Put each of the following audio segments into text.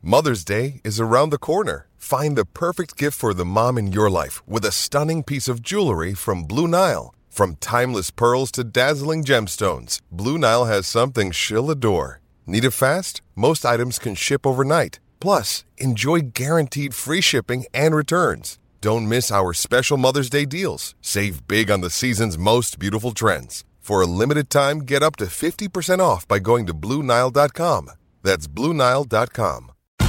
Mother's Day is around the corner. Find the perfect gift for the mom in your life with a stunning piece of jewelry from Blue Nile. From timeless pearls to dazzling gemstones, Blue Nile has something she'll adore. Need it fast? Most items can ship overnight. Plus, enjoy guaranteed free shipping and returns. Don't miss our special Mother's Day deals. Save big on the season's most beautiful trends. For a limited time, get up to 50% off by going to BlueNile.com. That's BlueNile.com.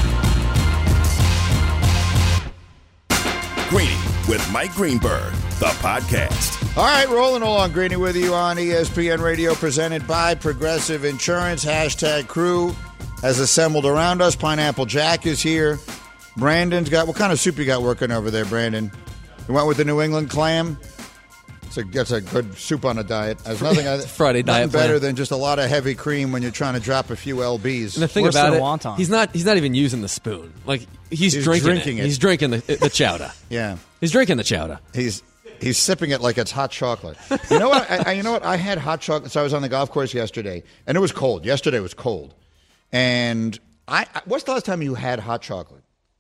Greeny with Mike Greenberg, the podcast. All right, rolling along, Greeny with you on ESPN Radio, presented by Progressive Insurance. Hashtag crew has assembled around us. Pineapple Jack is here. Brandon's got, what kind of soup you got working over there, Brandon? You went with the New England clam? That's a good soup on a diet. There's nothing Friday diet better plan. than just a lot of heavy cream when you're trying to drop a few LBs. And the thing Worse about than it, a wonton. he's not even using the spoon. Like he's drinking it. He's drinking the chowder. Yeah, He's drinking the chowder. he's sipping it like it's hot chocolate. You know what? You know what? I had hot chocolate. So I was on the golf course yesterday, and it was cold. Yesterday was cold, and what's the last time you had hot chocolate?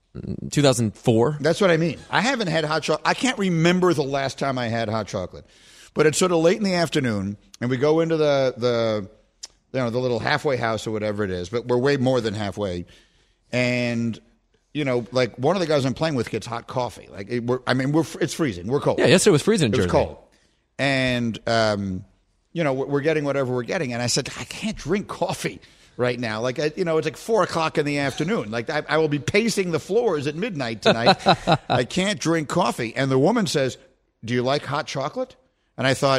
2004. That's what I mean. I haven't had hot chocolate. I can't remember the last time I had hot chocolate. But it's sort of late in the afternoon, and we go into the little halfway house or whatever it is. But we're way more than halfway, and like one of the guys I'm playing with gets hot coffee. Like it's freezing. We're cold. Yeah, yesterday was freezing in Jersey. It was cold, and we're getting whatever we're getting. And I said, I can't drink coffee right now. Like, it's like 4:00 in the afternoon. Like, I will be pacing the floors at midnight tonight. I can't drink coffee. And the woman says, do you like hot chocolate? And I thought,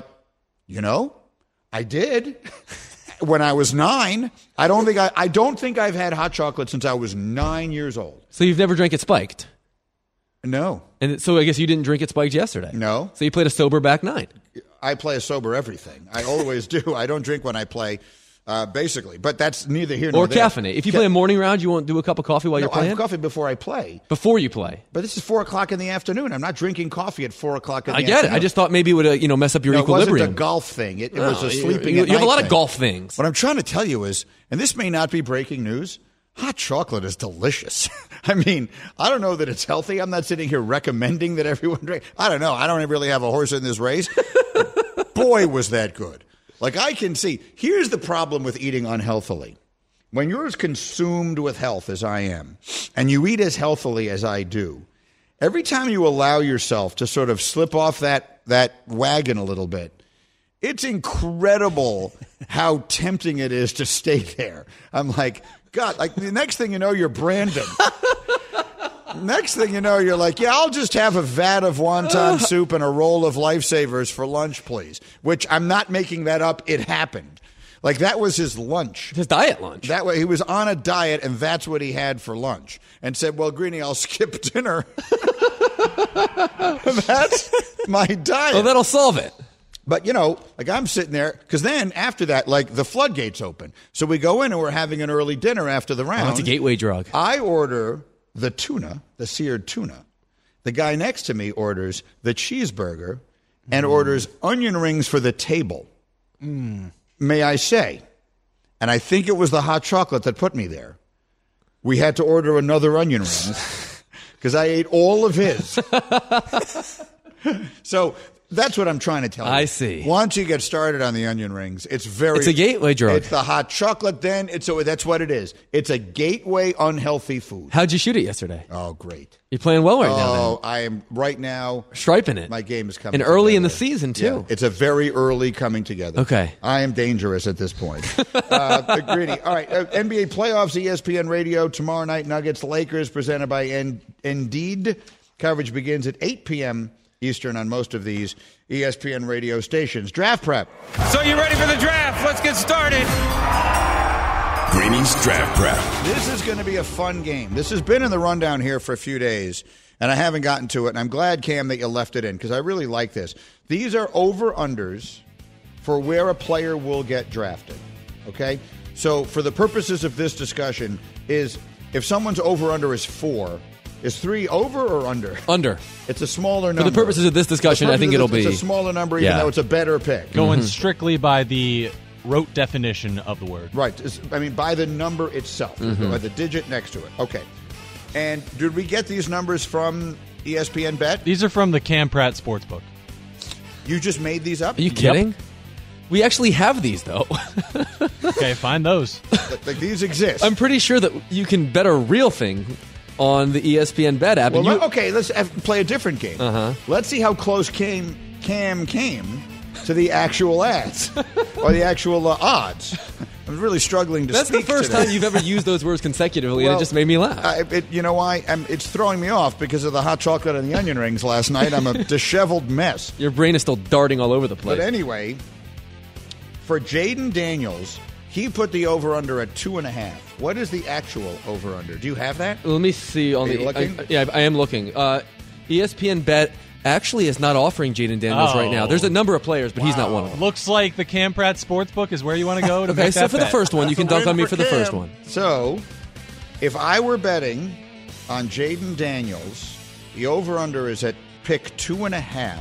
I did when I was 9. I don't think I've had hot chocolate since I was 9 years old. So you've never drank it spiked? No. And so I guess you didn't drink it spiked yesterday? No. So you played a sober back nine? I play a sober everything. I always do. I don't drink when I play. Basically, but that's neither here nor there. Or caffeinate. If you play a morning round, you won't do a cup of coffee while you're playing? I have coffee before I play. Before you play? But this is 4:00 in the afternoon. I'm not drinking coffee at 4:00 in the afternoon. I get it. I just thought maybe it would mess up your equilibrium. It wasn't a golf thing. It was a sleeping You at have a night lot thing. of golf things. What I'm trying to tell you is, and this may not be breaking news, hot chocolate is delicious. I mean, I don't know that it's healthy. I'm not sitting here recommending that everyone drink. I don't know. I don't really have a horse in this race. Boy, was that good. Like, I can see, here's the problem with eating unhealthily. When you're as consumed with health as I am, and you eat as healthily as I do, every time you allow yourself to sort of slip off that wagon a little bit, it's incredible how tempting it is to stay there. I'm like, God, like the next thing you know, you're Brandon. Next thing you know, you're like, yeah, I'll just have a vat of wonton soup and a roll of Lifesavers for lunch, please. Which I'm not making that up. It happened. Like, that was his lunch. His diet lunch. That way, he was on a diet, and that's what he had for lunch. And said, well, Greeny, I'll skip dinner. That's my diet. Oh, that'll solve it. But, like, I'm sitting there, because then after that, like, the floodgates open. So we go in and we're having an early dinner after the round. Oh, it's a gateway drug. I order the tuna, the seared tuna. The guy next to me orders the cheeseburger and orders onion rings for the table. May I say, and I think it was the hot chocolate that put me there, we had to order another onion rings because I ate all of his. So that's what I'm trying to tell you. I see. Once you get started on the onion rings, it's a gateway drug. It's the hot chocolate then. That's what it is. It's a gateway unhealthy food. How'd you shoot it yesterday? Oh, great. You're playing well right now, then. Oh, I am right now. Striping it. My game is coming And early together. in the season, too. Yeah, it's a very early coming together. Okay. I am dangerous at this point. Greedy. All right. NBA playoffs, ESPN Radio. Tomorrow night, Nuggets, Lakers, presented by Indeed. Coverage begins at 8 p.m. Eastern on most of these ESPN radio stations. Draft prep. So you ready for the draft? Let's get started. Greeny's Draft Prep. This is going to be a fun game. This has been in the rundown here for a few days, and I haven't gotten to it. And I'm glad, Cam, that you left it in because I really like this. These are over-unders for where a player will get drafted, okay? So for the purposes of this discussion, is if someone's over-under is 4, is 3 over or under? Under. It's a smaller number. For the purposes of this discussion, I think it'll be... It's a smaller number, even though it's a better pick. Going strictly by the rote definition of the word. Right. I mean, by the number itself, by the digit next to it. Okay. And did we get these numbers from ESPN Bet? These are from the Cam Pratt Sportsbook. You just made these up? Are you kidding? Yep. We actually have these, though. Okay, find those. Like these exist. I'm pretty sure that you can bet a real thing on the ESPN Bet app. Well, okay, let's play a different game. Let's see how close Cam came to the actual ads or the actual odds. I'm really struggling to That's speak the first today. time you've ever used those words consecutively, and it just made me laugh. You know why? It's throwing me off because of the hot chocolate and the onion rings last night. I'm a disheveled mess. Your brain is still darting all over the place. But anyway, for Jaden Daniels, he put the over-under at 2.5. What is the actual over-under? Do you have that? Let me see. Are you looking? I am looking. ESPN Bet actually is not offering Jaden Daniels right now. There's a number of players, but he's not one of them. Looks like the Cam Pratt Sportsbook is where you want to go to okay, make so that for bet. the first one, you can dunk on me for the first one. So, if I were betting on Jaden Daniels, the over-under is at pick 2.5.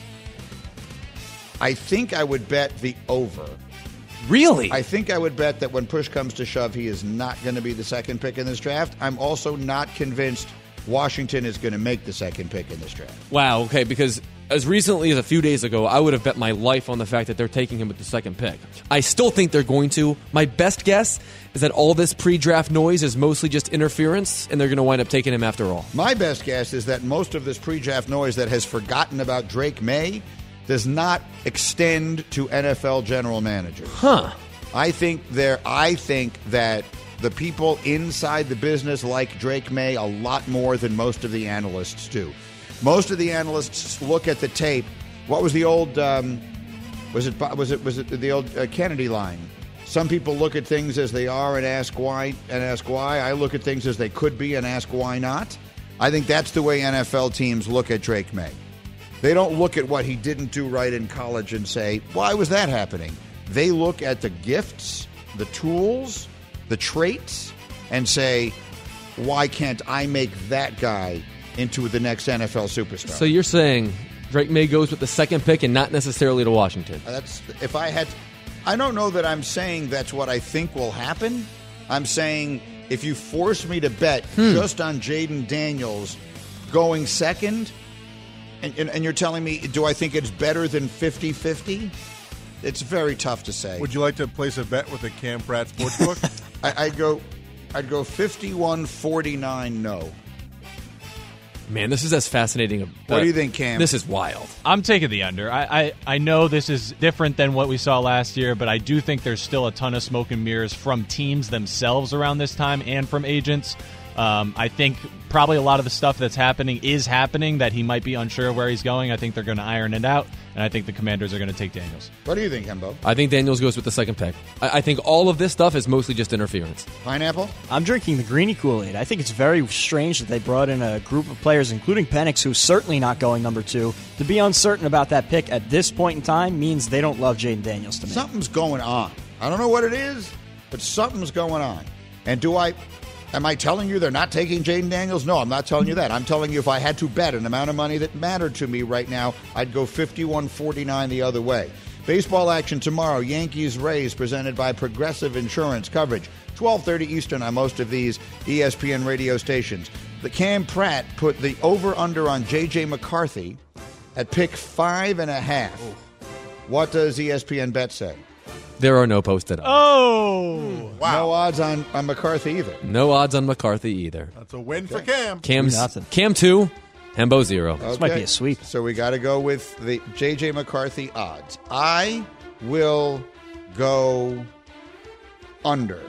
I think I would bet the over. Really? I think I would bet that when push comes to shove, he is not going to be the second pick in this draft. I'm also not convinced Washington is going to make the second pick in this draft. Wow, okay, because as recently as a few days ago, I would have bet my life on the fact that they're taking him with the second pick. I still think they're going to. My best guess is that all this pre-draft noise is mostly just interference, and they're going to wind up taking him after all. My best guess is that most of this pre-draft noise that has forgotten about Drake May does not extend to NFL general managers. Huh. I think that the people inside the business like Drake May a lot more than most of the analysts do. Most of the analysts look at the tape. What was the old was it the old Kennedy line? Some people look at things as they are and ask why. I look at things as they could be and ask why not. I think that's the way NFL teams look at Drake May. They don't look at what he didn't do right in college and say, why was that happening? They look at the gifts, the tools, the traits, and say, why can't I make that guy into the next NFL superstar? So you're saying Drake May goes with the second pick and not necessarily to Washington? I don't know that I'm saying that's what I think will happen. I'm saying if you force me to bet just on Jaden Daniels going second, and you're telling me, do I think it's better than 50-50? It's very tough to say. Would you like to place a bet with the Cam Pratt Sportsbook? I'd go 51-49 no. Man, this is as fascinating. What do you think, Cam? This is wild. I'm taking the under. I know this is different than what we saw last year, but I do think there's still a ton of smoke and mirrors from teams themselves around this time and from agents. I think probably a lot of the stuff that's happening is happening that he might be unsure of where he's going. I think they're going to iron it out, and I think the Commanders are going to take Daniels. What do you think, Hembo? I think Daniels goes with the second pick. I think all of this stuff is mostly just interference. Pineapple? I'm drinking the Greeny Kool-Aid. I think it's very strange that they brought in a group of players, including Penix, who's certainly not going number 2. To be uncertain about that pick at this point in time means they don't love Jaden Daniels to me. Something's going on. I don't know what it is, but something's going on. And am I telling you they're not taking Jaden Daniels? No, I'm not telling you that. I'm telling you if I had to bet an amount of money that mattered to me right now, I'd go 51-49 the other way. Baseball action tomorrow, Yankees-Rays, presented by Progressive Insurance Coverage. 12:30 Eastern on most of these ESPN radio stations. The Cam Pratt put the over-under on J.J. McCarthy at pick 5.5. What does ESPN Bet say? There are no posted odds. Oh! Wow. No odds on McCarthy either. No odds on McCarthy either. That's a win for Cam. Cam 2, Hembo 0. Okay. This might be a sweep. So we got to go with the J.J. McCarthy odds. I will go under.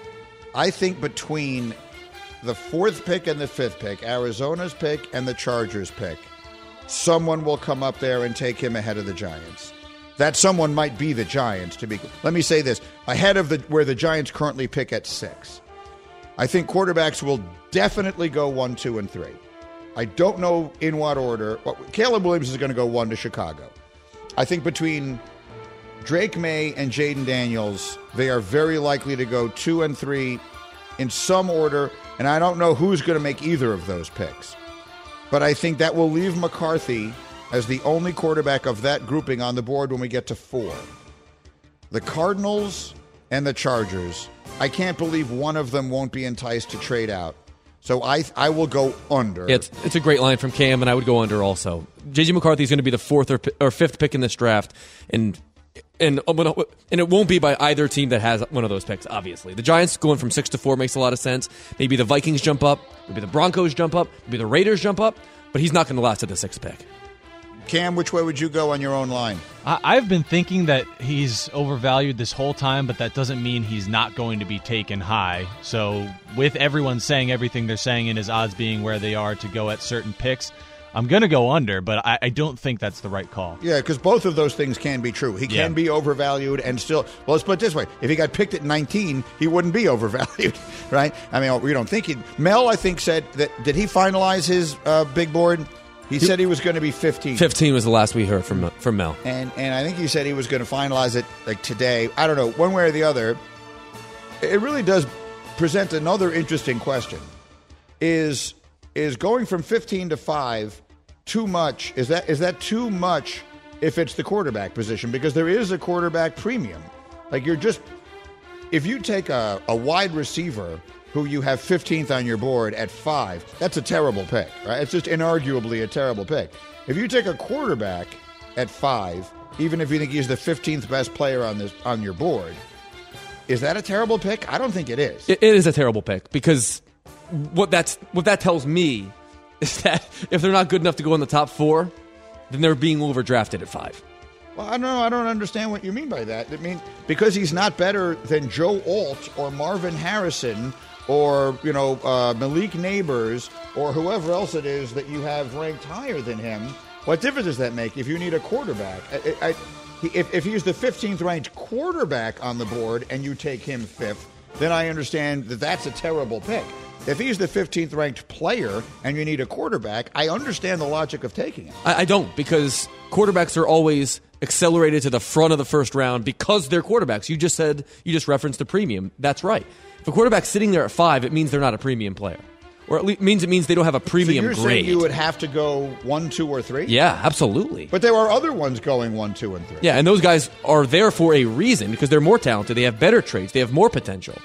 I think between the 4th pick and the 5th pick, Arizona's pick and the Chargers' pick, someone will come up there and take him ahead of the Giants. That someone might be the Giants. Let me say this, ahead of where the Giants currently pick at 6. I think quarterbacks will definitely go 1, 2, and 3. I don't know in what order. Caleb Williams is going to go 1 to Chicago. I think between Drake May and Jaden Daniels, they are very likely to go 2 and 3 in some order, and I don't know who's going to make either of those picks. But I think that will leave McCarthy as the only quarterback of that grouping on the board when we get to 4. the Cardinals and the Chargers. I can't believe one of them won't be enticed to trade out. So I will go under. Yeah, it's a great line from Cam, and I would go under also. J.J. McCarthy is going to be the fourth or fifth pick in this draft, and it won't be by either team that has one of those picks, obviously. The Giants going from 6 to 4 makes a lot of sense. Maybe the Vikings jump up. Maybe the Broncos jump up. Maybe the Raiders jump up. But he's not going to last at the 6th pick. Cam, which way would you go on your own line? I've been thinking that he's overvalued this whole time, but that doesn't mean he's not going to be taken high. So with everyone saying everything they're saying and his odds being where they are to go at certain picks, I'm going to go under, but I don't think that's the right call. Yeah, because both of those things can be true. He can be overvalued and still... Well, let's put it this way. If he got picked at 19, he wouldn't be overvalued, right? I mean, we don't think he'd... Mel, I think, said that... Did he finalize his big board? He said he was going to be 15. 15 was the last we heard from Mel. And I think he said he was going to finalize it like today. I don't know, one way or the other. It really does present another interesting question. Is going from 15 to 5 too much? Is that too much if it's the quarterback position? Because there is a quarterback premium. Like if you take a wide receiver who you have 15th on your board at 5, that's a terrible pick, right? It's just inarguably a terrible pick. If you take a quarterback at 5, even if you think he's the 15th best player on your board, is that a terrible pick? I don't think it is. It is a terrible pick because what that tells me is that if they're not good enough to go in the top 4, then they're being overdrafted at 5. Well, I don't know. I don't understand what you mean by that. I mean, because he's not better than Joe Alt or Marvin Harrison or, Malik Neighbors or whoever else it is that you have ranked higher than him, what difference does that make if you need a quarterback? If he's the 15th ranked quarterback on the board and you take him 5th, then I understand that that's a terrible pick. If he's the 15th ranked player and you need a quarterback, I understand the logic of taking him. I don't, because quarterbacks are always accelerated to the front of the first round because they're quarterbacks. You just referenced the premium. That's right. If a quarterback's sitting there at 5, it means they're not a premium player. Or it means they don't have a premium grade. So you're saying you would have to go 1, 2, or 3? Yeah, absolutely. But there are other ones going 1, 2, and 3. Yeah, and those guys are there for a reason because they're more talented. They have better traits. They have more potential.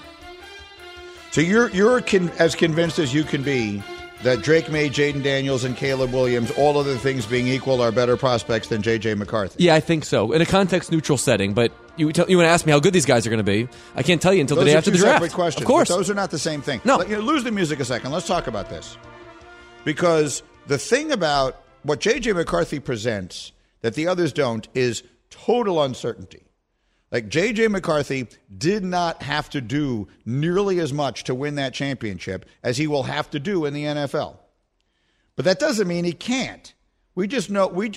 So you're as convinced as you can be that Drake May, Jaden Daniels, and Caleb Williams, all other things being equal, are better prospects than J.J. McCarthy. Yeah, I think so. In a context-neutral setting, but you want to ask me how good these guys are going to be. I can't tell you until the day after the draft. Those are two separate questions. Of course. But those are not the same thing. No. Lose the music a second. Let's talk about this. Because the thing about what J.J. McCarthy presents that the others don't is total uncertainty. Like, J.J. McCarthy did not have to do nearly as much to win that championship as he will have to do in the NFL. But that doesn't mean he can't. We just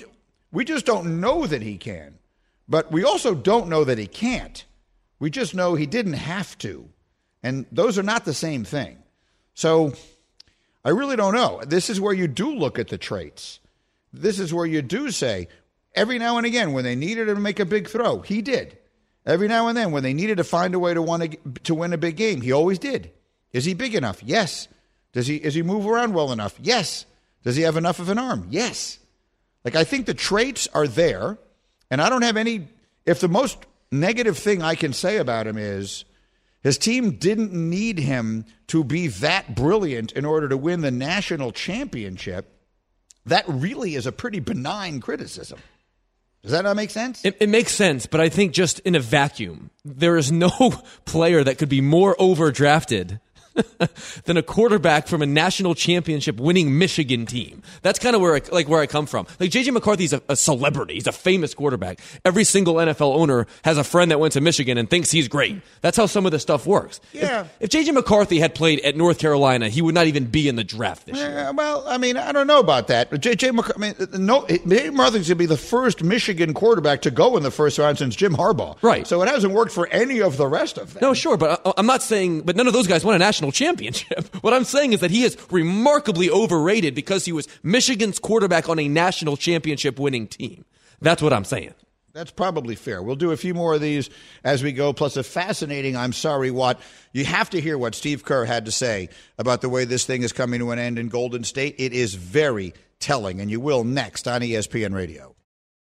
don't know that he can. But we also don't know that he can't. We just know he didn't have to. And those are not the same thing. So I really don't know. This is where you do look at the traits. This is where you do say, every now and again, when they needed him to make a big throw, he did. Every now and then, when they needed to find a way to win a big game, he always did. Is he big enough? Yes. Is he move around well enough? Yes. Does he have enough of an arm? Yes. Like, I think the traits are there, and I don't have any. If the most negative thing I can say about him is his team didn't need him to be that brilliant in order to win the national championship, that really is a pretty benign criticism. Does that not make sense? It makes sense, but I think just in a vacuum, there is no player that could be more overdrafted than a quarterback from a national championship winning Michigan team. That's kind of where I come from. Like, J.J. McCarthy's a celebrity. He's a famous quarterback. Every single NFL owner has a friend that went to Michigan and thinks he's great. That's how some of this stuff works. Yeah. If J.J. McCarthy had played at North Carolina, he would not even be in the draft this year. Well, I mean, I don't know about that. J.J. McCarthy's going to be the first Michigan quarterback to go in the first round since Jim Harbaugh. Right. So it hasn't worked for any of the rest of them. No, sure, but I'm not saying, but none of those guys won a national championship. What I'm saying is that he is remarkably overrated because he was Michigan's quarterback on a national championship winning team. That's what I'm saying. That's probably fair. We'll do a few more of these as we go, plus a fascinating I'm sorry what. You have to hear what Steve Kerr had to say about the way this thing is coming to an end in Golden State. It is very telling, and you will next on ESPN Radio.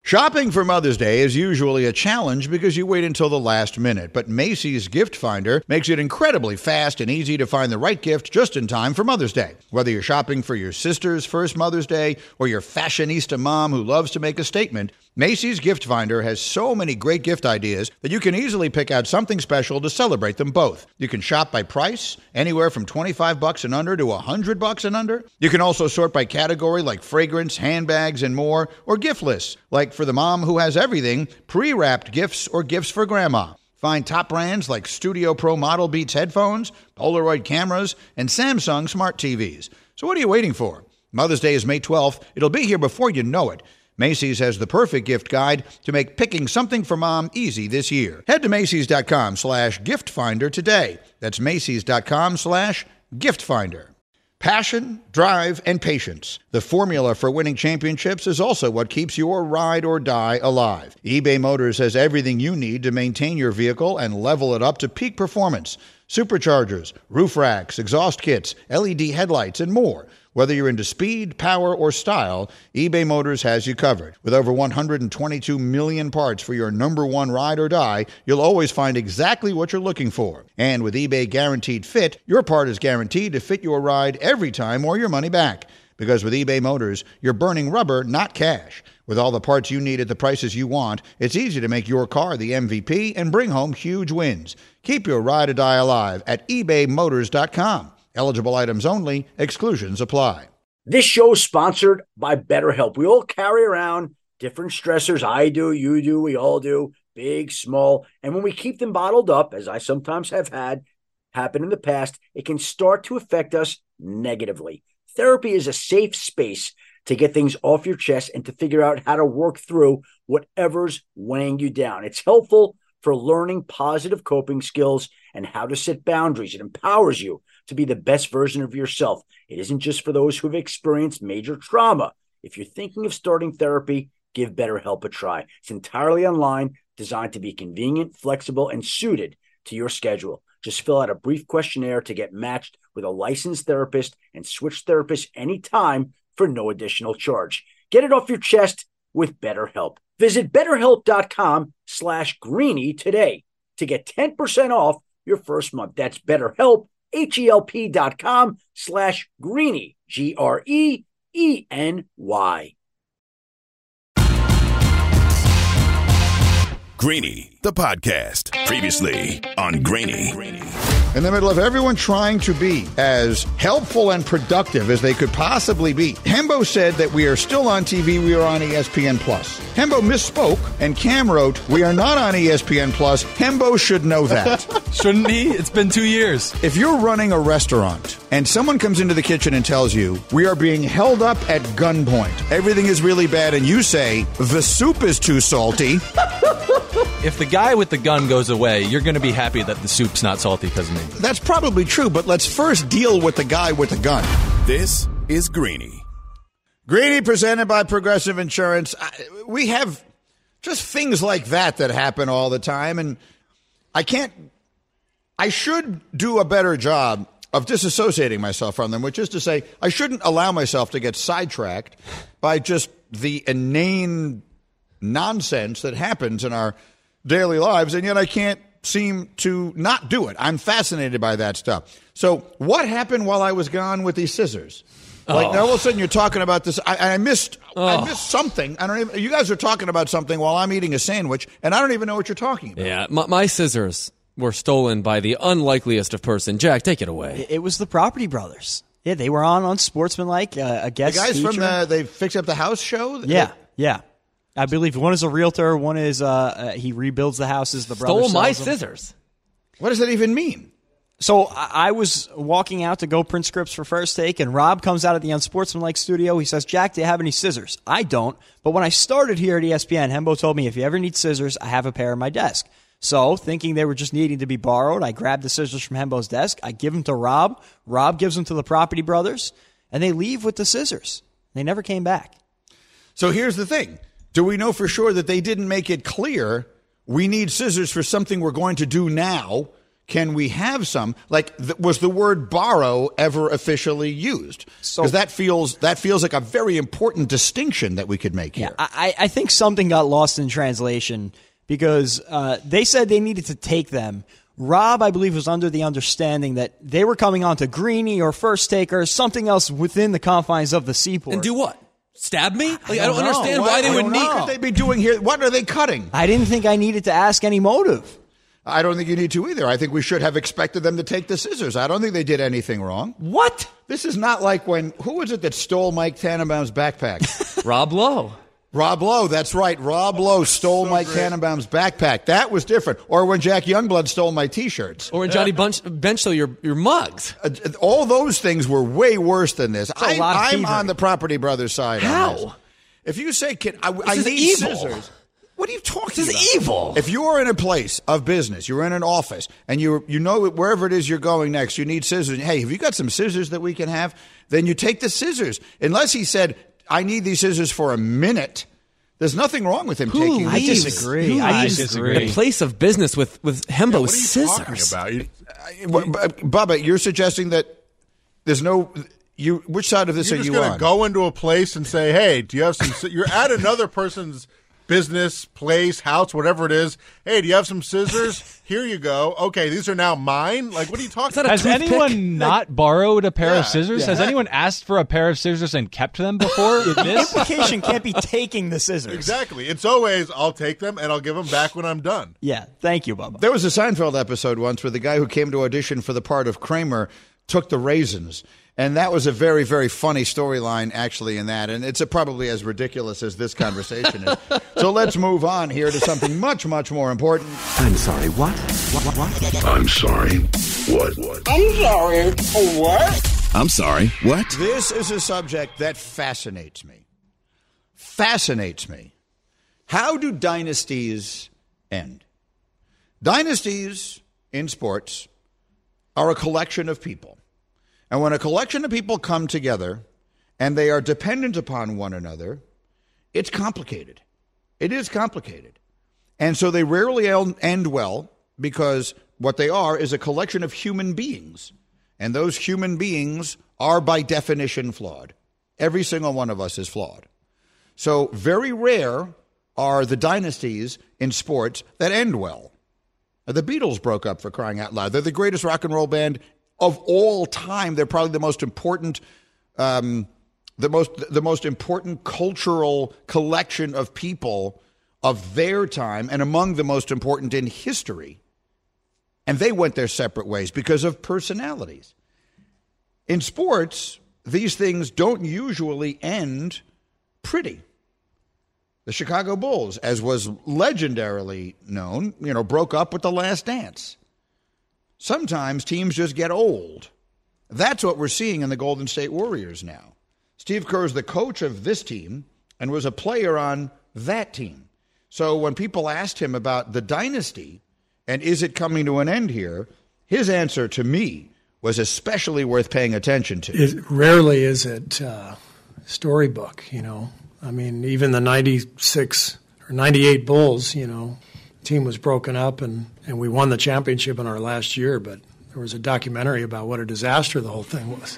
Shopping for Mother's Day is usually a challenge because you wait until the last minute, but Macy's Gift Finder makes it incredibly fast and easy to find the right gift just in time for Mother's Day. Whether you're shopping for your sister's first Mother's Day or your fashionista mom who loves to make a statement, Macy's Gift Finder has so many great gift ideas that you can easily pick out something special to celebrate them both. You can shop by price, anywhere from $25 and under to $100 and under. You can also sort by category like fragrance, handbags, and more, or gift lists, like for the mom who has everything, pre-wrapped gifts or gifts for grandma. Find top brands like Studio Pro Model Beats headphones, Polaroid cameras, and Samsung smart TVs. So what are you waiting for? Mother's Day is May 12th. It'll be here before you know it. Macy's has the perfect gift guide to make picking something for mom easy this year. Head to Macys.com/gift finder today. That's Macys.com/gift finder. Passion, drive, and patience. The formula for winning championships is also what keeps your ride or die alive. eBay Motors has everything you need to maintain your vehicle and level it up to peak performance. Superchargers, roof racks, exhaust kits, LED headlights, and more. Whether you're into speed, power, or style, eBay Motors has you covered. With over 122 million parts for your number one ride or die, you'll always find exactly what you're looking for. And with eBay Guaranteed Fit, your part is guaranteed to fit your ride every time or your money back. Because with eBay Motors, you're burning rubber, not cash. With all the parts you need at the prices you want, it's easy to make your car the MVP and bring home huge wins. Keep your ride or die alive at ebaymotors.com. Eligible items only. Exclusions apply. This show is sponsored by BetterHelp. We all carry around different stressors. I do, you do, we all do, big, small. And when we keep them bottled up, as I sometimes have had happen in the past, it can start to affect us negatively. Therapy is a safe space to get things off your chest and to figure out how to work through whatever's weighing you down. It's helpful for learning positive coping skills and how to set boundaries. It empowers you to be the best version of yourself. It isn't just for those who have experienced major trauma. If you're thinking of starting therapy, give BetterHelp a try. It's entirely online, designed to be convenient, flexible, and suited to your schedule. Just fill out a brief questionnaire to get matched with a licensed therapist and switch therapists anytime for no additional charge. Get it off your chest with BetterHelp. Visit BetterHelp.com/Greeny today to get 10% off your first month. That's BetterHelp, HELP.com/Greeny, GREENY. Greeny, the podcast. Previously on Greeny. In the middle of everyone trying to be as helpful and productive as they could possibly be, Hembo said that we are still on TV, we are on ESPN+. Hembo misspoke, and Cam wrote, we are not on ESPN+. Hembo should know that. Shouldn't he? It's been 2 years. If you're running a restaurant and someone comes into the kitchen and tells you, we are being held up at gunpoint, everything is really bad, and you say, the soup is too salty. If the guy with the gun goes away, you're going to be happy that the soup's not salty because of me. That's probably true, but let's first deal with the guy with the gun. This is Greeny. Greeny presented by Progressive Insurance. We have just things like that happen all the time, and I should do a better job of disassociating myself from them, which is to say I shouldn't allow myself to get sidetracked by just the inane nonsense that happens in our daily lives, and yet I can't seem to not do it. I'm fascinated by that stuff. So what happened while I was gone with these scissors? Like, now all of a sudden you're talking about this. I missed something. I don't even. You guys are talking about something while I'm eating a sandwich, and I don't even know what you're talking about. Yeah, my scissors were stolen by the unlikeliest of person. Jack, take it away. It was the Property Brothers. Yeah, they were on Sportsmanlike, a guest The guys feature. from They Fix Up the House show? Yeah. I believe one is a realtor, one is he rebuilds the houses. The brother Stole my sells them. scissors. What does that even mean? So I was walking out to go print scripts for First Take, and Rob comes out of the Unsportsmanlike studio. He says, Jack, do you have any scissors? I don't. But when I started here at ESPN, Hembo told me if you ever need scissors, I have a pair on my desk. So thinking they were just needing to be borrowed, I grabbed the scissors from Hembo's desk. I give them to Rob. Rob gives them to the Property Brothers, and they leave with the scissors. They never came back. So here's the thing. Do we know for sure that they didn't make it clear we need scissors for something we're going to do now? can we have some? Like, was the word borrow ever officially used? Because that feels like a very important distinction that we could make here. Yeah, I think something got lost in translation because they said they needed to take them. Rob, I believe, was under the understanding that they were coming on to Greeny or First Take or something else within the confines of the seaport. And do what? Stab me? Like, I don't understand why they would need. What could they be doing here? What are they cutting? I didn't think I needed to ask any motive. I don't think you need to either. I think we should have expected them to take the scissors. I don't think they did anything wrong. What? This is not like who was it that stole Mike Tannenbaum's backpack? Rob Lowe. Rob Lowe, that's right. Rob Lowe stole Mike Tannenbaum's backpack. That was different. Or when Jack Youngblood stole my T-shirts. Or when Johnny Bench stole your mugs. All those things were way worse than this. I'm on the Property Brothers side. How? If you say, I need evil. scissors. What are you talking about? This is evil. If you are in a place of business, you're in an office, and you know wherever it is you're going next, you need scissors. Hey, have you got some scissors that we can have? Then you take the scissors. Unless he said, I need these scissors for a minute. There's nothing wrong with him taking. I disagree. I disagree. The place of business with Hembo is What scissors. are you talking about? Bubba, you're suggesting that there's no. Which side of this You're are just you going on? to go into a place and say, "Hey, do you have some?" You're at another person's business, place, house, whatever it is. Hey, do you have some scissors? Here you go. Okay, these are now mine. Like, what are you talking about? Has anyone not borrowed a pair of scissors? Has anyone asked for a pair of scissors and kept them before? The implication can't be taking the scissors. Exactly. It's always, I'll take them and I'll give them back when I'm done. Yeah, thank you, Bubba. There was a Seinfeld episode once where the guy who came to audition for the part of Kramer took the raisins. And that was a very, very funny storyline, actually, in that. And it's probably as ridiculous as this conversation is. So let's move on here to something much, much more important. I'm sorry, what? What? I'm sorry. What? I'm sorry, what? I'm sorry, what? This is a subject that fascinates me. Fascinates me. How do dynasties end? Dynasties in sports are a collection of people. And when a collection of people come together and they are dependent upon one another, it's complicated. It is complicated. And so they rarely end well because what they are is a collection of human beings. And those human beings are by definition flawed. Every single one of us is flawed. So very rare are the dynasties in sports that end well. The Beatles broke up, for crying out loud. They're the greatest rock and roll band of all time. They're probably the most important, the most important cultural collection of people of their time, and among the most important in history. And they went their separate ways because of personalities. In sports, these things don't usually end pretty. The Chicago Bulls, as was legendarily known, broke up with The Last Dance. Sometimes teams just get old. That's what we're seeing in the Golden State Warriors now. Steve Kerr is the coach of this team and was a player on that team. So when people asked him about the dynasty and is it coming to an end here, his answer to me was especially worth paying attention to. Rarely is it storybook, I mean, even the 96 or 98 Bulls, team was broken up and we won the championship in our last year, but there was a documentary about what a disaster the whole thing was.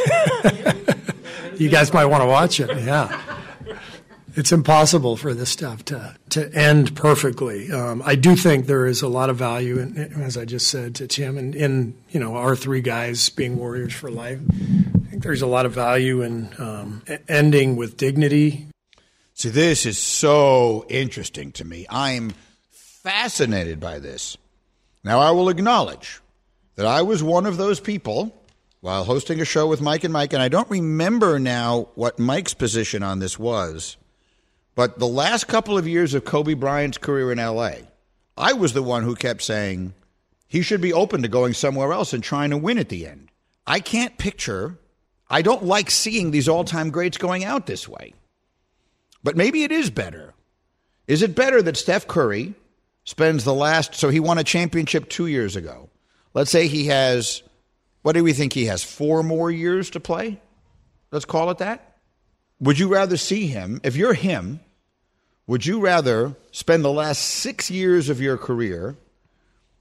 You guys might want to watch it, yeah. It's impossible for this stuff to end perfectly. I do think there is a lot of value, in, as I just said to Tim, in our three guys being Warriors for life. I think there's a lot of value in ending with dignity. See, this is so interesting to me. I'm fascinated by this. Now, I will acknowledge that I was one of those people while hosting a show with Mike, and I don't remember now what Mike's position on this was, but the last couple of years of Kobe Bryant's career in L.A., I was the one who kept saying he should be open to going somewhere else and trying to win at the end. I can't picture, I don't like seeing these all-time greats going out this way. But maybe it is better. Is it better that Steph Curry spends so he won a championship 2 years ago. Let's say he has, what do we think he has, 4 more years to play? Let's call it that. Would you rather see him, if you're him, would you rather spend the last 6 years of your career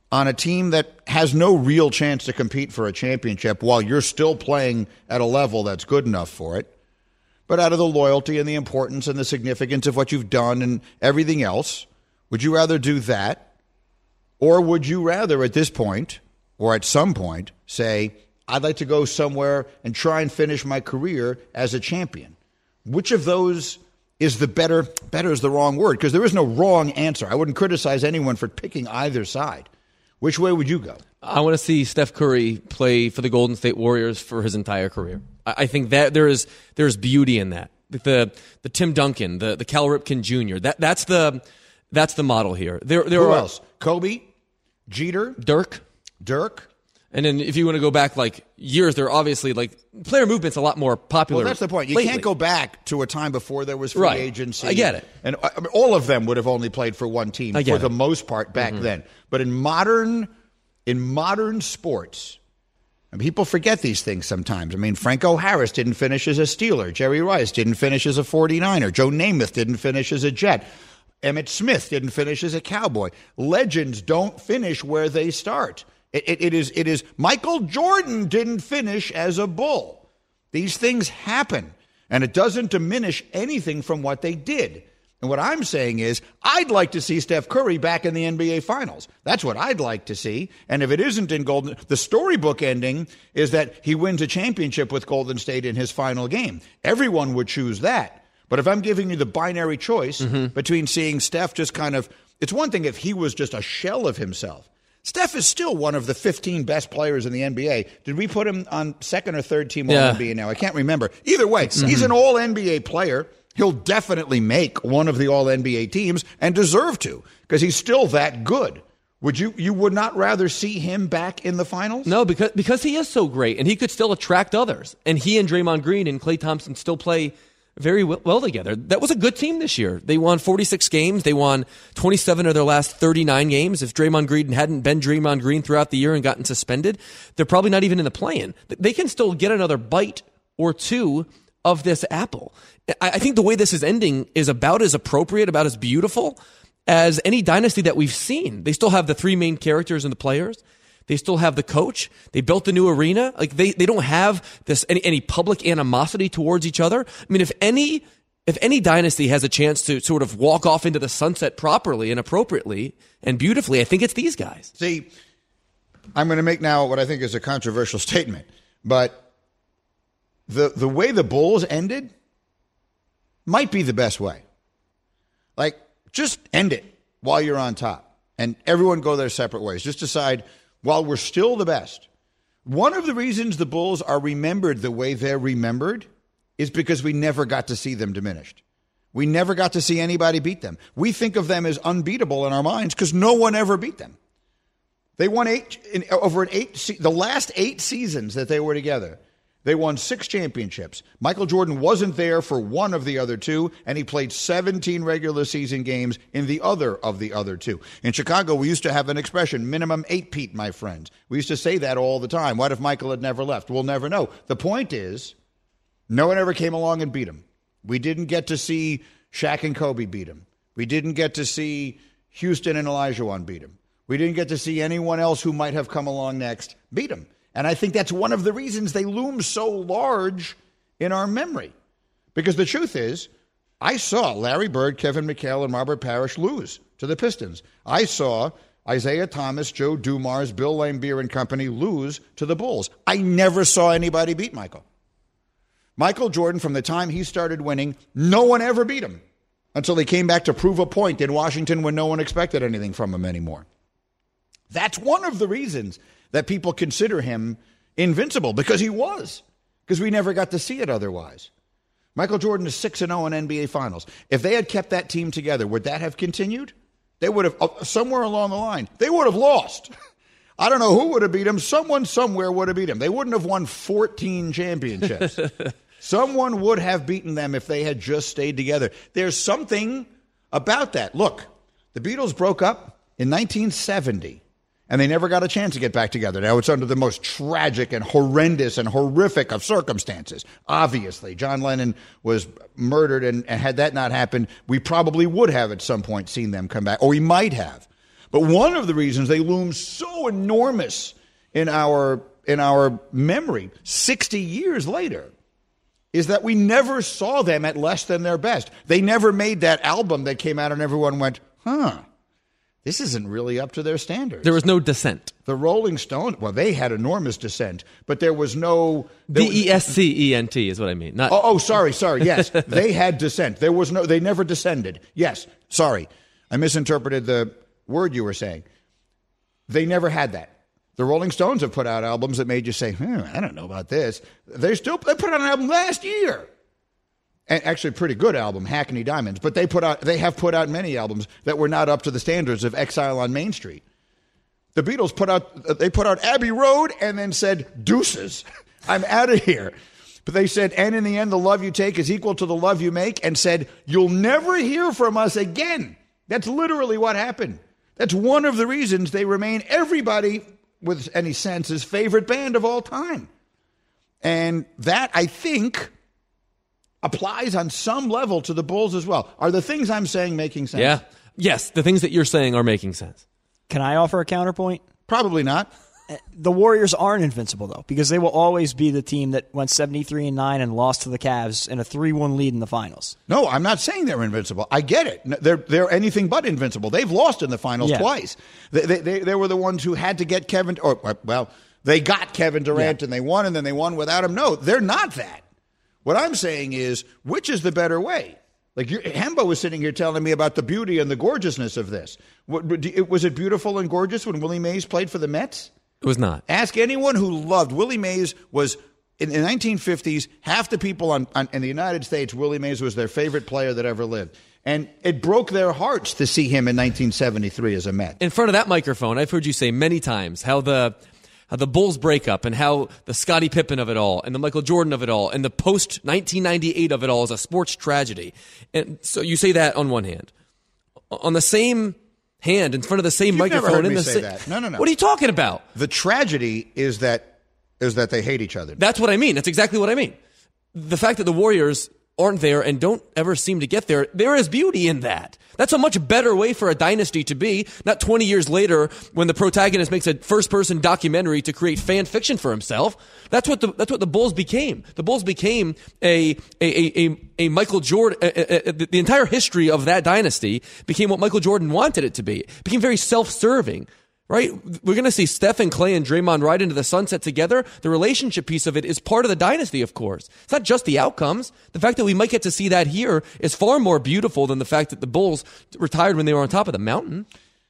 on a team that has no real chance to compete for a championship while you're still playing at a level that's good enough for it, but out of the loyalty and the importance and the significance of what you've done and everything else, would you rather do that? Or would you rather at this point or at some point say, I'd like to go somewhere and try and finish my career as a champion? Which of those is the better? Better is the wrong word, because there is no wrong answer. I wouldn't criticize anyone for picking either side. Which way would you go? I want to see Steph Curry play for the Golden State Warriors for his entire career. I think that there's beauty in that. The Tim Duncan, the Cal Ripken Jr. That's the model here. Who else? Kobe, Jeter, Dirk. And then if you want to go back like years, they're obviously like player movement's a lot more popular. Well, that's the point. You can't go back to a time before there was free agency. I get it. And I mean, all of them would have only played for one team for the most part back then. But in modern sports, and people forget these things sometimes. I mean, Franco Harris didn't finish as a Steeler. Jerry Rice didn't finish as a 49er. Joe Namath didn't finish as a Jet. Emmitt Smith didn't finish as a Cowboy. Legends don't finish where they start. It is Michael Jordan didn't finish as a Bull. These things happen, and it doesn't diminish anything from what they did. And what I'm saying is I'd like to see Steph Curry back in the NBA Finals. That's what I'd like to see. And if it isn't in Golden, the storybook ending is that he wins a championship with Golden State in his final game. Everyone would choose that. But if I'm giving you the binary choice between seeing Steph just kind of, it's one thing if he was just a shell of himself. Steph is still one of the 15 best players in the NBA. Did we put him on second or third team All-NBA now? I can't remember. Either way, he's an All-NBA player. He'll definitely make one of the All-NBA teams and deserve to because he's still that good. You would not rather see him back in the finals? No, because he is so great and he could still attract others. And he and Draymond Green and Klay Thompson still play very well together. That was a good team this year. They won 46 games. They won 27 of their last 39 games. If Draymond Green hadn't been Draymond Green throughout the year and gotten suspended, they're probably not even in the play-in. They can still get another bite or two of this apple. I think the way this is ending is about as appropriate, about as beautiful as any dynasty that we've seen. They still have the three main characters and the players. They still have the coach. They built the new arena. Like they don't have this any public animosity towards each other. I mean, if any dynasty has a chance to sort of walk off into the sunset properly and appropriately and beautifully, I think it's these guys. See, I'm going to make now what I think is a controversial statement, but the way the Bulls ended might be the best way. Like, just end it while you're on top and everyone go their separate ways. Just decide, while we're still the best. One of the reasons the Bulls are remembered the way they're remembered is because we never got to see them diminished. We never got to see anybody beat them. We think of them as unbeatable in our minds because no one ever beat them. They won the last 8 seasons that they were together. They won 6 championships. Michael Jordan wasn't there for one of the other 2, and he played 17 regular season games in the other of the other 2. In Chicago, we used to have an expression, minimum 8-peat, my friends. We used to say that all the time. What if Michael had never left? We'll never know. The point is, no one ever came along and beat him. We didn't get to see Shaq and Kobe beat him. We didn't get to see Houston and Olajuwon beat him. We didn't get to see anyone else who might have come along next beat him. And I think that's one of the reasons they loom so large in our memory. Because the truth is, I saw Larry Bird, Kevin McHale, and Robert Parrish lose to the Pistons. I saw Isaiah Thomas, Joe Dumars, Bill Laimbeer and company lose to the Bulls. I never saw anybody beat Michael. Michael Jordan, from the time he started winning, no one ever beat him until he came back to prove a point in Washington when no one expected anything from him anymore. That's one of the reasons that people consider him invincible, because he was, because we never got to see it otherwise. Michael Jordan is 6-0 in NBA Finals. If they had kept that team together, would that have continued? They would have, somewhere along the line, they would have lost. I don't know who would have beat him. Someone somewhere would have beat him. They wouldn't have won 14 championships. Someone would have beaten them if they had just stayed together. There's something about that. Look, the Beatles broke up in 1970. And they never got a chance to get back together. Now it's under the most tragic and horrendous and horrific of circumstances. Obviously, John Lennon was murdered, and had that not happened, we probably would have at some point seen them come back, or we might have. But one of the reasons they loom so enormous in our memory 60 years later is that we never saw them at less than their best. They never made that album that came out and everyone went, this isn't really up to their standards. There was no descent. The Rolling Stones, well, they had enormous descent, but there was no... Descent is what I mean. Not. Sorry. Yes, they had descent. They never descended. Yes, sorry. I misinterpreted the word you were saying. They never had that. The Rolling Stones have put out albums that made you say, I don't know about this. They put out an album last year. And actually a pretty good album, Hackney Diamonds. But they have put out many albums that were not up to the standards of Exile on Main Street. The Beatles put out Abbey Road and then said, deuces, I'm out of here. But they said, and in the end, the love you take is equal to the love you make, and said, you'll never hear from us again. That's literally what happened. That's one of the reasons they remain everybody with any sense's favorite band of all time. And that, I think, applies on some level to the Bulls as well. Are the things I'm saying making sense? Yeah. Yes, the things that you're saying are making sense. Can I offer a counterpoint? Probably not. The Warriors aren't invincible, though, because they will always be the team that went 73-9 and lost to the Cavs in a 3-1 lead in the finals. No, I'm not saying they're invincible. I get it. They're anything but invincible. They've lost in the finals twice. They were the ones who had to get Kevin, they got Kevin Durant and they won, and then they won without him. No, they're not that. What I'm saying is, which is the better way? Like Hembo was sitting here telling me about the beauty and the gorgeousness of this. Was it beautiful and gorgeous when Willie Mays played for the Mets? It was not. Ask anyone who loved Willie Mays. Was in the 1950s, half the people in the United States, Willie Mays was their favorite player that ever lived. And it broke their hearts to see him in 1973 as a Met. In front of that microphone, I've heard you say many times how the Bulls breakup and how the Scottie Pippen of it all and the Michael Jordan of it all and the post-1998 of it all is a sports tragedy. And so you say that on one hand. On the same hand, in front of the same microphone. Never heard me say that. No. What are you talking about? The tragedy is that they hate each other. That's what I mean. That's exactly what I mean. The fact that the Warriors aren't there and don't ever seem to get there, there is beauty in that. That's a much better way for a dynasty to be, not 20 years later when the protagonist makes a first-person documentary to create fan fiction for himself. That's what the Bulls became. The Bulls became a Michael Jordan. The entire history of that dynasty became what Michael Jordan wanted it to be. It became very self-serving. Right? We're going to see Steph and Clay and Draymond ride into the sunset together. The relationship piece of it is part of the dynasty, of course. It's not just the outcomes. The fact that we might get to see that here is far more beautiful than the fact that the Bulls retired when they were on top of the mountain.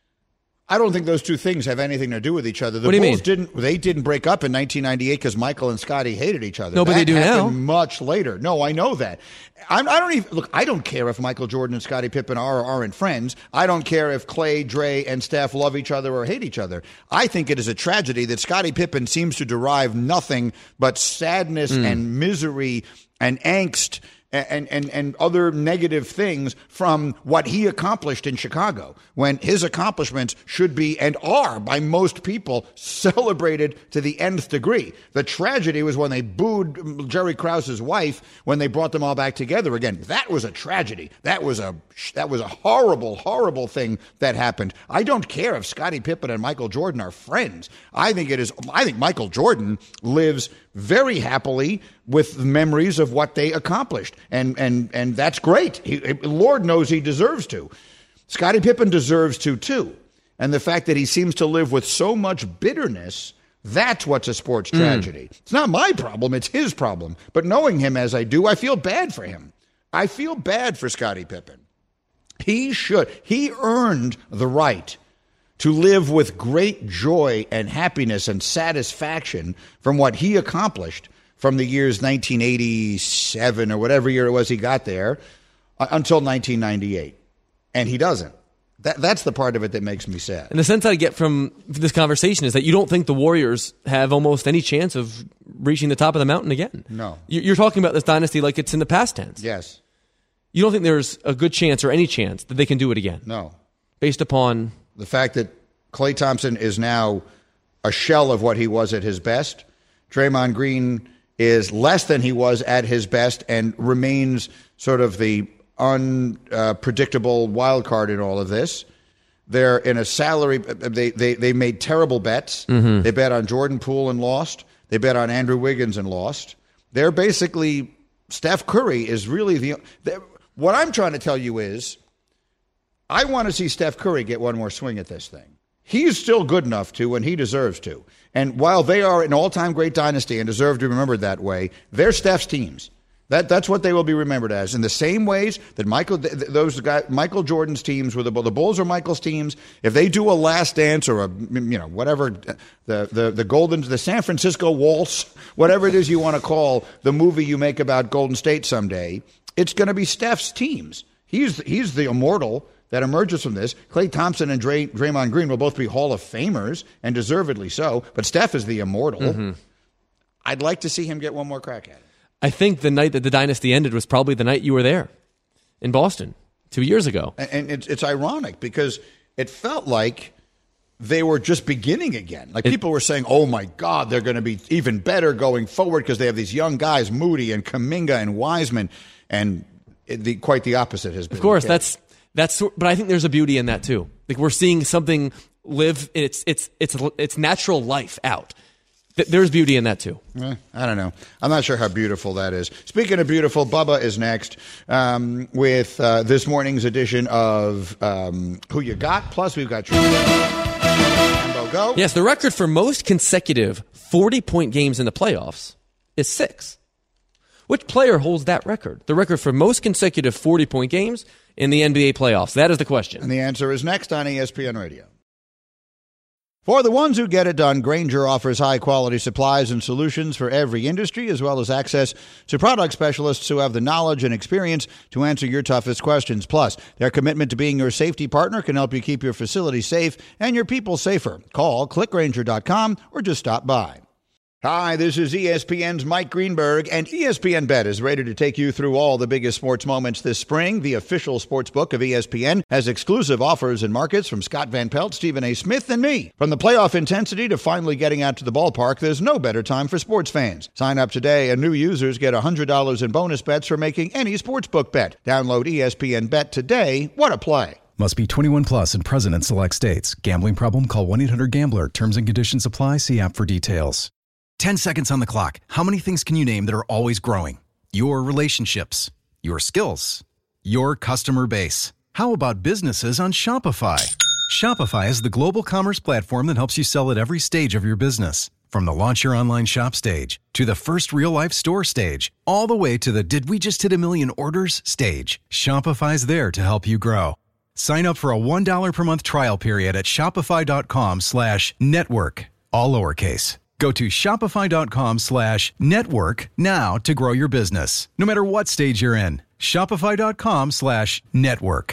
I don't think those two things have anything to do with each other. The what do you Bulls mean? They didn't break up in 1998 because Michael and Scottie hated each other. No, but they do now. Much later. No, I know that. I don't care if Michael Jordan and Scottie Pippen are or aren't friends. I don't care if Clay, Dre, and Steph love each other or hate each other. I think it is a tragedy that Scottie Pippen seems to derive nothing but sadness and misery and angst and other negative things from what he accomplished in Chicago, when his accomplishments should be and are by most people celebrated to the nth degree. The tragedy was when they booed Jerry Krause's wife when they brought them all back together again. That was a tragedy. That was a horrible, horrible thing that happened. I don't care if Scottie Pippen and Michael Jordan are friends. I think Michael Jordan lives very happily with memories of what they accomplished. And that's great. Lord knows he deserves to. Scottie Pippen deserves to, too. And the fact that he seems to live with so much bitterness, that's what's a sports tragedy. It's not my problem. It's his problem. But knowing him as I do, I feel bad for him. I feel bad for Scottie Pippen. He earned the right to live with great joy and happiness and satisfaction from what he accomplished from the years 1987 or whatever year it was he got there until 1998. And he doesn't. That's the part of it that makes me sad. And the sense I get from this conversation is that you don't think the Warriors have almost any chance of reaching the top of the mountain again. No. You're talking about this dynasty like it's in the past tense. Yes. You don't think there's a good chance or any chance that they can do it again? No. Based upon the fact that Klay Thompson is now a shell of what he was at his best. Draymond Green is less than he was at his best and remains sort of the unpredictable wild card in all of this. They're in a salary. They made terrible bets. Mm-hmm. They bet on Jordan Poole and lost. They bet on Andrew Wiggins and lost. They're basically Steph Curry is really what I'm trying to tell you is I want to see Steph Curry get one more swing at this thing. He's still good enough to, and he deserves to. And while they are an all-time great dynasty and deserve to be remembered that way, they're Steph's teams. That's what they will be remembered as. In the same ways that Michael Jordan's teams were the Bulls or Michael's teams. If they do a Last Dance or whatever the San Francisco Waltz, whatever it is you want to call the movie you make about Golden State someday, it's going to be Steph's teams. He's the immortal that emerges from this. Klay Thompson and Draymond Green will both be Hall of Famers, and deservedly so. But Steph is the immortal. Mm-hmm. I'd like to see him get one more crack at it. I think the night that the dynasty ended was probably the night you were there in Boston 2 years ago. And it's ironic because it felt like they were just beginning again. Like people were saying, oh, my God, they're going to be even better going forward because they have these young guys, Moody and Kuminga and Wiseman. And quite the opposite has been. Of course, that's. But I think there's a beauty in that, too. Like we're seeing something live its natural life out. There's beauty in that, too. I don't know. I'm not sure how beautiful that is. Speaking of beautiful, Bubba is next with this morning's edition of Who You Got. Plus, we've got Rambo Go. Yes, the record for most consecutive 40-point games in the playoffs is 6. Which player holds that record? The record for most consecutive 40-point games in the NBA playoffs. That is the question. And the answer is next on ESPN Radio. For the ones who get it done, Grainger offers high-quality supplies and solutions for every industry, as well as access to product specialists who have the knowledge and experience to answer your toughest questions. Plus, their commitment to being your safety partner can help you keep your facility safe and your people safer. Call clickgrainger.com or just stop by. Hi, this is ESPN's Mike Greenberg, and ESPN Bet is ready to take you through all the biggest sports moments this spring. The official sports book of ESPN has exclusive offers and markets from Scott Van Pelt, Stephen A. Smith, and me. From the playoff intensity to finally getting out to the ballpark, there's no better time for sports fans. Sign up today, and new users get $100 in bonus bets for making any sportsbook bet. Download ESPN Bet today. What a play. Must be 21 plus and present in select states. Gambling problem? Call 1-800-GAMBLER. Terms and conditions apply. See app for details. 10 seconds on the clock. How many things can you name that are always growing? Your relationships, your skills, your customer base. How about businesses on Shopify? Shopify is the global commerce platform that helps you sell at every stage of your business. From the launch your online shop stage to the first real-life store stage, all the way to the did we just hit a million orders stage. Shopify's there to help you grow. Sign up for a $1 per month trial period at shopify.com/network, all lowercase. Go to shopify.com/network now to grow your business. No matter what stage you're in, shopify.com/network.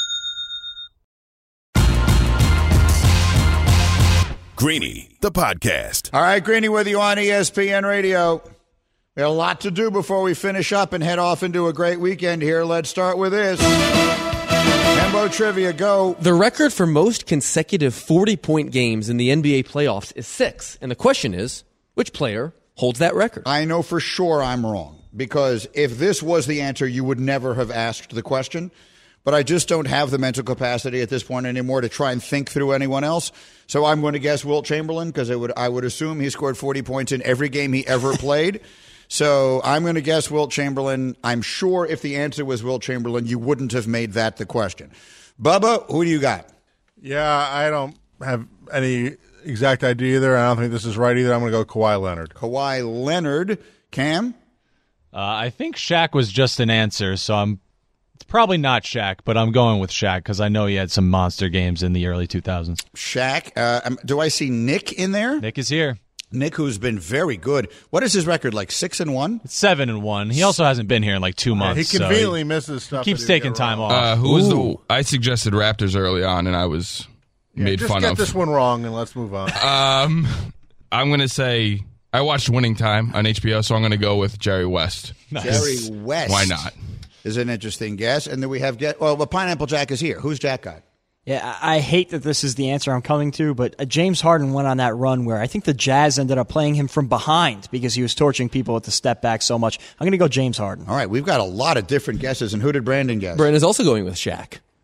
Greeny, the podcast. All right, Greeny with you on ESPN Radio. We have a lot to do before we finish up and head off into a great weekend here. Let's start with this. Hembo Trivia, go. The record for most consecutive 40-point games in the NBA playoffs is 6. And the question is, which player holds that record? I know for sure I'm wrong, because if this was the answer, you would never have asked the question. But I just don't have the mental capacity at this point anymore to try and think through anyone else. So I'm going to guess Wilt Chamberlain, because I would assume he scored 40 points in every game he ever played. So I'm going to guess Wilt Chamberlain. I'm sure if the answer was Wilt Chamberlain, you wouldn't have made that the question. Bubba, who do you got? Yeah, I don't have any exact idea either. I don't think this is right either. I'm going to go Kawhi Leonard. Kawhi Leonard. Cam? I think Shaq was just an answer, so it's probably not Shaq, but I'm going with Shaq because I know he had some monster games in the early 2000s. Shaq. Do I see Nick in there? Nick is here. Nick, who's been very good. What is his record, like 6-1? It's 7-1. He also hasn't been here in like 2 months. He conveniently misses stuff. He keeps taking time off. I suggested Raptors early on, and I was made fun of. Just get this one wrong, and let's move on. I'm going to say I watched Winning Time on HBO, so I'm going to go with Jerry West. Nice. Jerry West. Why not? Is an interesting guess. And then we have Pineapple Jack is here. Who's Jack got? Yeah, I hate that this is the answer I'm coming to, but James Harden went on that run where I think the Jazz ended up playing him from behind because he was torching people with the step back so much. I'm going to go James Harden. All right, we've got a lot of different guesses. And who did Brandon guess? Brandon's also going with Shaq.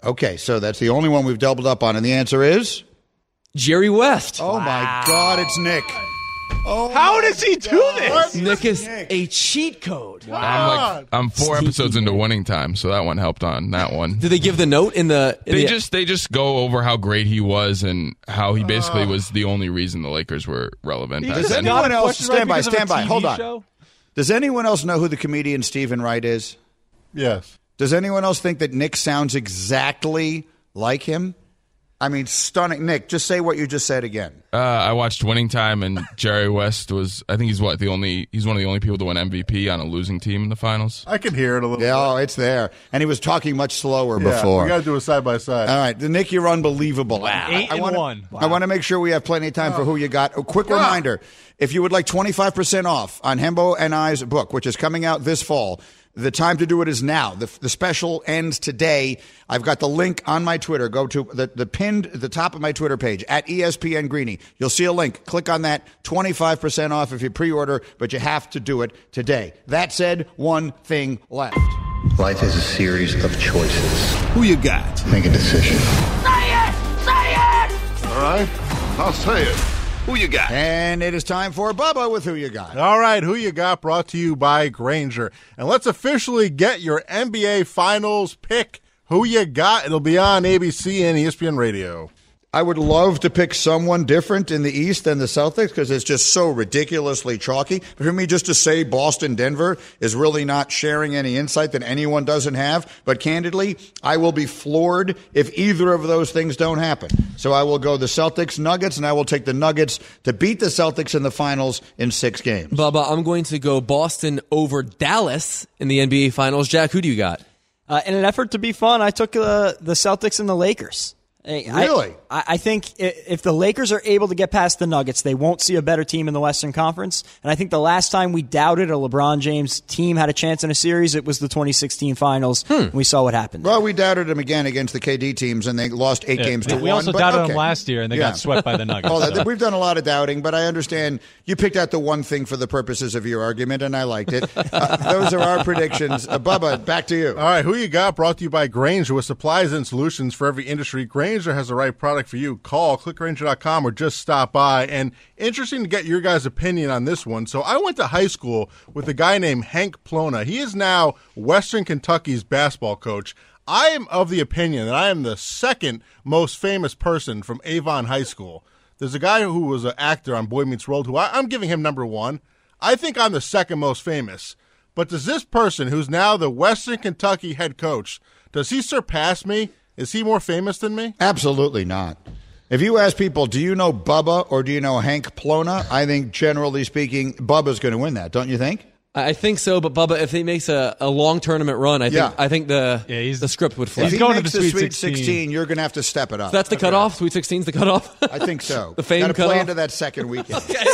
Okay, so that's the only one we've doubled up on, and the answer is? Jerry West. Oh, my God, it's Nick. Oh, how does he do this? Nick is a cheat code. Wow. I'm 4 episodes into Winning Time, so that one helped on that one. Did they give the note in the? They just go over how great he was and how he basically was the only reason the Lakers were relevant. Does anyone else stand by? Hold on. Does anyone else know who the comedian Stephen Wright is? Yes. Does anyone else think that Nick sounds exactly like him? I mean, stunning. Nick, just say what you just said again. I watched Winning Time, and Jerry West was, I think he's one of the only people to win MVP on a losing team in the finals. I can hear it a little bit. Oh, it's there. And he was talking much slower before. We got to do a side-by-side. All right. Nick, you're unbelievable. Wow. 8-1. I want to make sure we have plenty of time for who you got. A quick reminder, if you would like 25% off on Hembo and I's book, which is coming out this fall, the time to do it is now. The special ends today. I've got the link on my Twitter. Go to the pinned at the top of my Twitter page at ESPN Greeny. You'll see a link. Click on that. 25% off if you pre-order, but you have to do it today. That said, one thing left. Life is a series of choices. Who you got? Make a decision. Say it! Say it! All right, I'll say it. Who you got? And it is time for Bubba with Who You Got. All right, Who You Got brought to you by Grainger. And let's officially get your NBA Finals pick. Who You Got? It'll be on ABC and ESPN Radio. I would love to pick someone different in the East than the Celtics because it's just so ridiculously chalky. But for me, just to say Boston-Denver is really not sharing any insight that anyone doesn't have. But candidly, I will be floored if either of those things don't happen. So I will go the Celtics-Nuggets, and I will take the Nuggets to beat the Celtics in the finals in 6 games. Bubba, I'm going to go Boston over Dallas in the NBA Finals. Jack, who do you got? In an effort to be fun, I took the Celtics and the Lakers. Really? I think if the Lakers are able to get past the Nuggets, they won't see a better team in the Western Conference. And I think the last time we doubted a LeBron James team had a chance in a series, it was the 2016 Finals. We saw what happened. Well, we doubted them again against the KD teams, and they lost 8 games to 1. We also doubted them last year, and they got swept by the Nuggets. We've done a lot of doubting, but I understand you picked out the one thing for the purposes of your argument, and I liked it. Those are our predictions. Bubba, back to you. All right, Who You Got brought to you by Grainger with supplies and solutions for every industry. Grainger has the right product for you. Call clickgrainger.com or just stop by. And interesting to get your guys' opinion on this one. So I went to high school with a guy named Hank Plona. He is now Western Kentucky's basketball coach. I am of the opinion that I am the second most famous person from Avon High School. There's a guy who was an actor on Boy Meets World who I'm giving him number 1. I think I'm the second most famous. But does this person, who's now the Western Kentucky head coach, does he surpass me? Is he more famous than me? Absolutely not. If you ask people, do you know Bubba or do you know Hank Plona, I think, generally speaking, Bubba's going to win that, don't you think? I think so, but Bubba, if he makes a long tournament run, I think the script would flip. If he going makes to the Sweet 16, you're going to have to step it up. So that's the cutoff? Sweet 16's the cutoff? I think so. The fame cutoff? Got to play into that second weekend. Okay.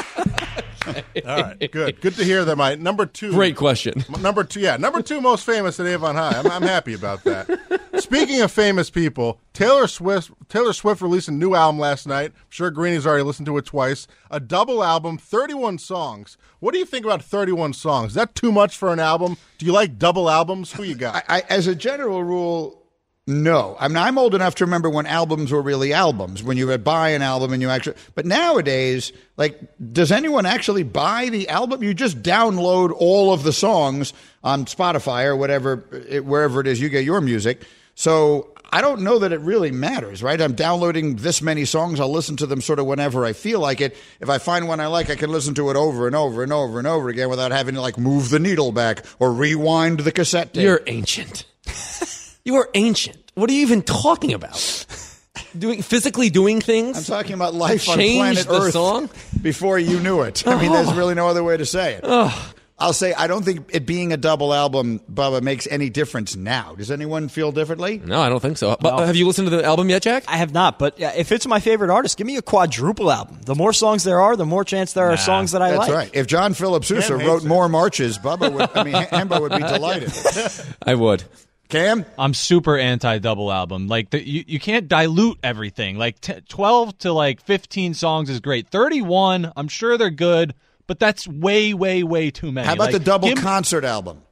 All right, good. Good to hear that my number 2. Great question. Number 2 most famous at Avon High. I'm happy about that. Speaking of famous people, Taylor Swift released a new album last night. I'm sure Greeny's already listened to it twice. A double album, 31 songs. What do you think about 31 songs? Is that too much for an album? Do you like double albums? Who you got? As a general rule, no. I mean, I'm old enough to remember when albums were really albums, when you would buy an album and you actually... But nowadays, does anyone actually buy the album? You just download all of the songs on Spotify or wherever it is you get your music. So I don't know that it really matters, right? I'm downloading this many songs. I'll listen to them sort of whenever I feel like it. If I find one I like, I can listen to it over and over and over and over again without having to, move the needle back or rewind the cassette tape. You're ancient. You are ancient. What are you even talking about? Physically doing things? I'm talking about life on planet Earth song? Before you knew it. I mean, there's really no other way to say it. I'll say I don't think it being a double album, Bubba, makes any difference now. Does anyone feel differently? No, I don't think so. But have you listened to the album yet, Jack? I have not, but if it's my favorite artist, give me a quadruple album. The more songs there are, the more chance there are songs that I like. That's right. If John Philip Sousa wrote more marches, Hembo would be delighted. I would. Cam? I'm super anti-double album. You can't dilute everything. 12 to 15 songs is great. 31, I'm sure they're good, but that's way, way, way too many. How about the double concert album?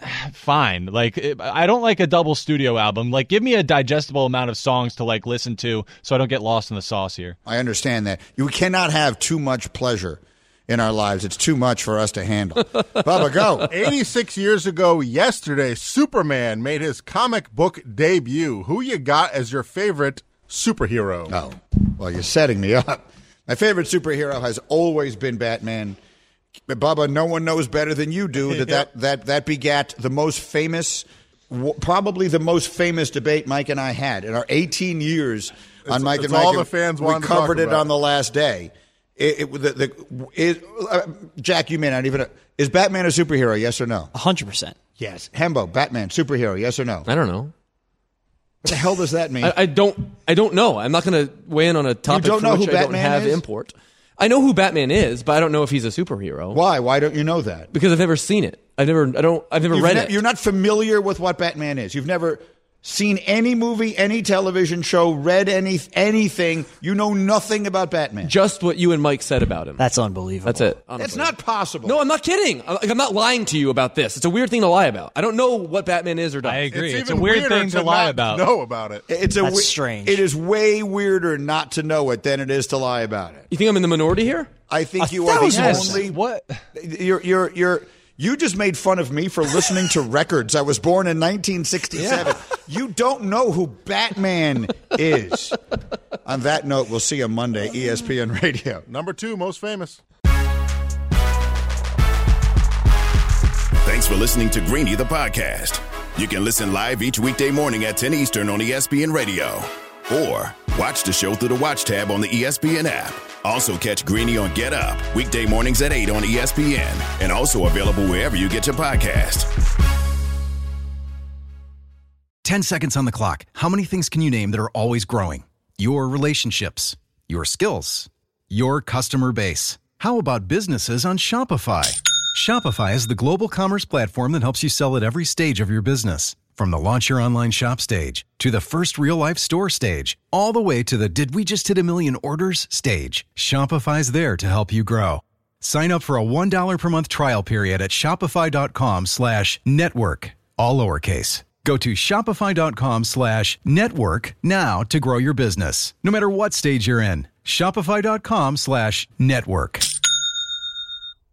fine. Like, I don't like a double studio album. Like, give me a digestible amount of songs to like listen to so I don't get lost in the sauce here. I understand that. You cannot have too much pleasure in our lives. It's too much for us to handle. Bubba, go. 86 years ago yesterday, Superman made his comic book debut. Who you got as your favorite superhero? Oh, well, you're setting me up. My favorite superhero has always been Batman. Bubba, no one knows better than you do that begat the most famous, probably the most famous debate Mike and I had in our 18 years on Mike and Mike. All the fans wanted we to talk covered it about. On the last day. Jack, you may not even. Is Batman a superhero? Yes or no? 100%. Yes. Hembo, Batman, superhero? Yes or no? I don't know. What the hell does that mean? I don't know. I'm not going to weigh in on a topic don't for know which who I don't Batman have is? import. I know who Batman is, but I don't know if he's a superhero. Why? Why don't you know that? Because I've never seen it. I've never read it. You're not familiar with what Batman is. You've never seen any movie, any television show, read anything. You know nothing about Batman. Just what you and Mike said about him. That's unbelievable. That's it. Honestly. That's not possible. No, I'm not kidding. I'm not lying to you about this. It's a weird thing to lie about. I don't know what Batman is or does. I agree. It's a even weird weirder thing to lie about. Know about it. That's strange. It is way weirder not to know it than it is to lie about it. You think I'm in the minority here? I think you are the 1,000%. only. What? You just made fun of me for listening to records. I was born in 1967. Yeah. You don't know who Batman is. On that note, we'll see you Monday, ESPN Radio. Number 2, most famous. Thanks for listening to Greeny the podcast. You can listen live each weekday morning at 10 Eastern on ESPN Radio. Or watch the show through the Watch tab on the ESPN app. Also catch Greeny on Get Up, weekday mornings at 8 on ESPN. And also available wherever you get your podcast. 10 seconds on the clock. How many things can you name that are always growing? Your relationships, your skills, your customer base. How about businesses on Shopify? Shopify is the global commerce platform that helps you sell at every stage of your business. From the launch your online shop stage, to the first real-life store stage, all the way to the did we just hit a million orders stage, Shopify's there to help you grow. Sign up for a $1 per month trial period at shopify.com/network, all lowercase. Go to shopify.com/network now to grow your business, no matter what stage you're in. Shopify.com/network.